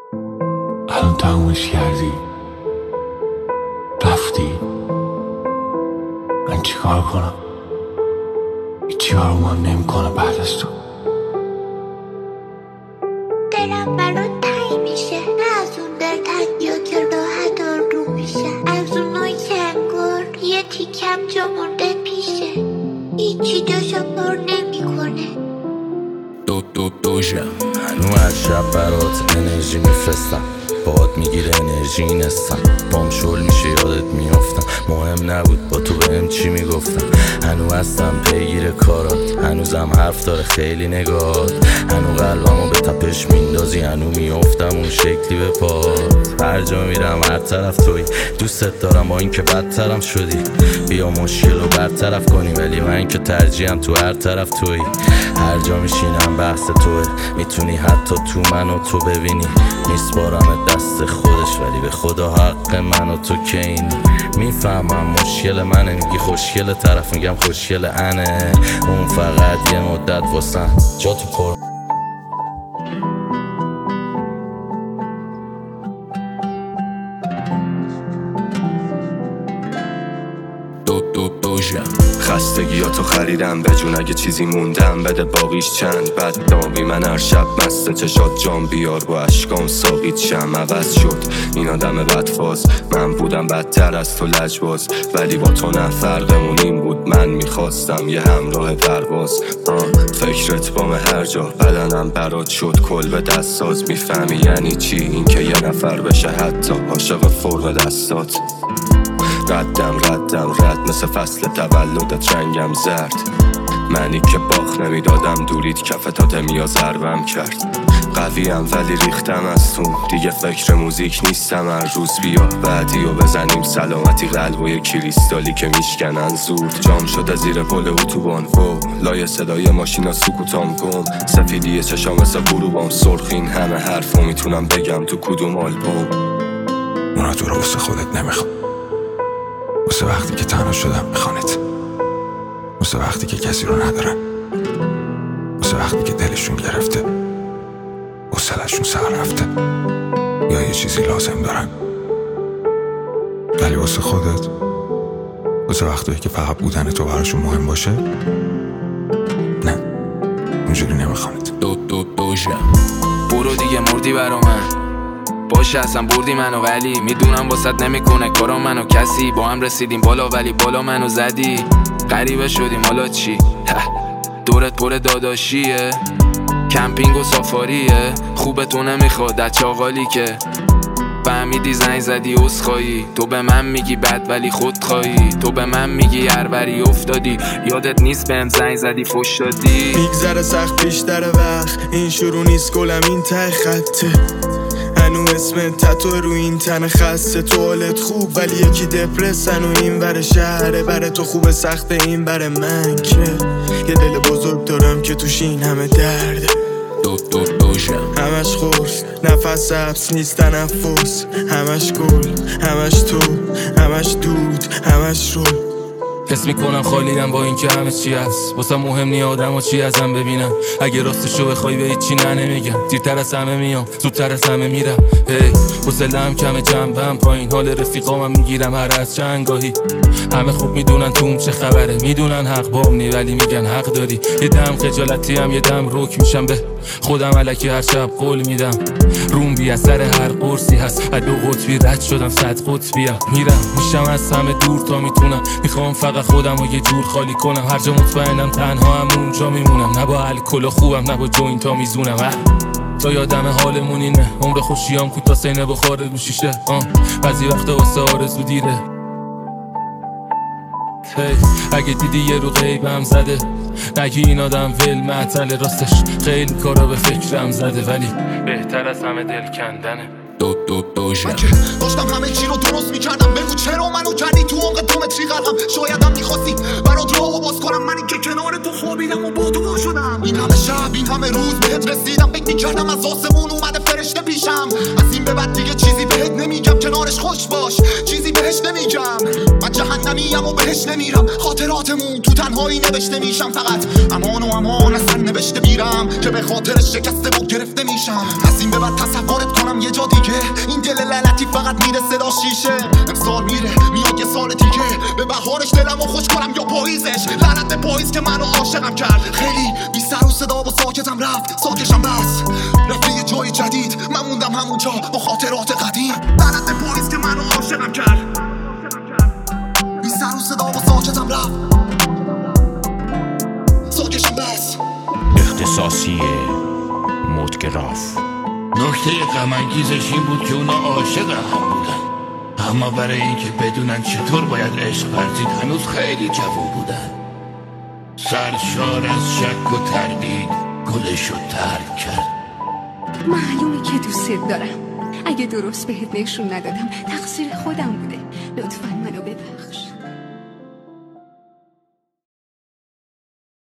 الان تمومش کردی، رفتی، من چیکار کنم؟ هیچی برام نمیکنه بعد از تو. دلم برات تنگ میشه، نه از اون در تنگیا که راحت آروم میشه، از اونایی که انگار یه تیکم جا مونده پیشه، هیچی جاشو پر نمیکنه. دوژم هنو هر شب برات انرژی میفرستم، باهات میگیره انرژی نستم، بام شل میشه یادت میافتم، مهم نبود با تو بهم چی میگفتم، هنو هستم پیگیر کارات، هنوزم حرف داره خیلی نگات، هنو قلبمو به تپش میندازی، هنو میافتم اون شکلی به پات، هر جا میرم هر طرف توی، دوستت دارم با این که بدترم شدی، بیا مشکل رو برطرف کنی، ولی من که ترجیحم تو هر طرف توی، هر جا میشینم بحث توه، میتونی حتی تو منو تو ببینی، میسپارم دست خودش ولی به خدا حق من و تو که این میفهمم مشکل منه، میگی خوشگل طرف میگم خوشگل انه، اون فقط یه مدت واسن جا تو پر. خستگیاتو خریدم به جون، اگه چیزی موندم بده باقیش چند بد نامی، من هر شب مست چشات جام بیار با اشکام ساقیت شم، عوض شد این آدم بدفاز، من بودم بدتر از تو لجباز، ولی با تو نه فرقمون این بود، من میخواستم یه همراه پرواز، فکرت بام هر جا بدنم برات شد کل به دست ساز، میفهمی یعنی چی این که یه نفر بشه حتی عاشق فرم دستات، ردم رد مثل فصل تولدت رنگم زرد، منی که باخ نمیدادم دورید کفتات میا ضربم کرد، قویم ولی ریختم از تو، دیگه فکر موزیک نیستم، هر روز بیا بعدی و بزنیم سلامتی قلب و یه کریستالی که میشکنن زود، جام شده زیر پل اتوبان و لای صدای ماشینا سکوتام گم، سفیدی چشام مثل غروبام سرخ، این همه حرفو میتونم بگم تو کدوم آلبوم، اونا تو رو واسه خودت نمیخوام، واسه وقتی که تنها شدم میخوانت، واسه وقتی که کسی رو ندارن، واسه وقتی که دلشون گرفته، حوصله‌شون سر رفته، یا یه چیزی لازم دارن، ولی واسه خودت، واسه وقتی که فقط بودن تو براشون مهم باشه، نه اونجوری نمیخوانت. دوژم برو دیگه مردی برا من، باشه اصلا بردی منو، ولی میدونم واسط نمیکنه کارا، منو کسی با هم رسیدیم بالا ولی بالا منو زدی، غریبه شدیم حالا چی؟ دورت پر داداشیه، کمپینگ و سافاریه، خوبه تو نمیخواد از چاقالی که فهمیدی زنگ زدی عذرخواهی، تو به من میگی بد ولی خودخواهی، تو به من میگی هربری افتادی، یادت نیست بهم زنگ زدی فش دادی، میگذره سخت بیشتر وقت، این شروع نیست گلم این ته خطه، هنو اسم تتو رو این تن خسته، تو حالت خوب ولی یکی دپرسن و این بر شهره، بره تو خوب سخته این بر من که یه دل بزرگ دارم که توش این همه درده، همش خورس نفس حبس نیست تنفس، همش گل همش تو همش دود همش رو، حس میکنم خالیم با این که همه چی هست، واسه مهم نی آدم ها چی ازم ببینم، اگه راستشو بخوای به هیچی نمیگم، دیرتر از همه میام زودتر از همه میرم، هی حوصله‌ام کمه جنبم پایین، حال رفیقامم میگیرم هر از چندگاهی، همه خوب میدونن توم چه خبره، میدونن حق بام نی ولی میگن حق داری، یه دم خجالتی هم یه دم رک میشم به خودم، الکی هر شب قول میدم روم بی اثر هر قرصی هست، از دو قطبی رد شدم 100 قطبیم، میرم میشم از همه دور تا میتونم، میخوام فقط خودم رو یه جور خالی کنم، هر جا مطمئنم تنها هم اونجا میمونم، نه با الکل و خوبم نه با جوینت ها میزونم، تا یادم حالمون اینه، عمر خوشیام کوتاه سینه بخوره رو شیشه، بعضی وقتا واسه آرزو دیره، اگه دیدی یه رو غیبم زده، نگی این آدم ول معطل، راستش خیلی کارا به فکرم زده، ولی بهتر از همه دل کندنه. من که داشتم همه چی رو درست میکردم، بگو چرا منو کردی تو عمق دومتری قلبم، شایدم میخواستی برات راهو باز کنم، من این که کنار تو خوابیدم و با تو شدم، این همه شب این همه روز بهت رسیدم، فکر میکردم از آسمون اومده فرشته پیش میشم. از این به بعد دیگه چیزی بهت نمیگم، کنارش خوش باش، چیزی بهش نمیگم. من جهنمیم و بهش نمیرم، خاطراتمون تو تنهایی نوشته میشم. فقط امان و امان از سر نوشته میرم که به خاطرش شکسته و گرفته میشم. از این به بعد تصورت کنم یه جا دیگه، این دل لعنتی فقط میره صدا شیشه. امسال میره میاد یه سال دیگه، به بهارش دلمو خوش کنم یا پاییزش. لعنت پاییز که منو عاشقم کرد، خیلی بی سر و صدا و ساکتم رفت، ساکشم بس رفته یه جای جدید، من موندم همونجا با خاطرات قدیم. لعنت پاییز که منو عاشقم کرد، بی سر و صدا و ساکتم رفت، ساکشم بس. اختصاصی مدگراف. نکته غم‌انگیزش این بود که اونا عاشق هم بودن، اما برای اینکه بدونن چطور باید عشق ورزید هنوز خیلی جوون بودن. سرشار از شک و تردید گلشو ترک کرد. معلومه که دوست دارم، اگه درست بهت نشون ندادم تقصیر خودم بوده، لطفاً منو ببخش.